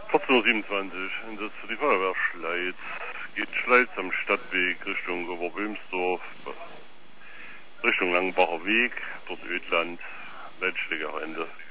14:27 Uhr, das für die Feuerwehr Schleiz. Geht Schleiz am Stadtweg Richtung Oberböhmsdorf, Richtung Langbacher Weg, dort Ödland, Leitstege Ende.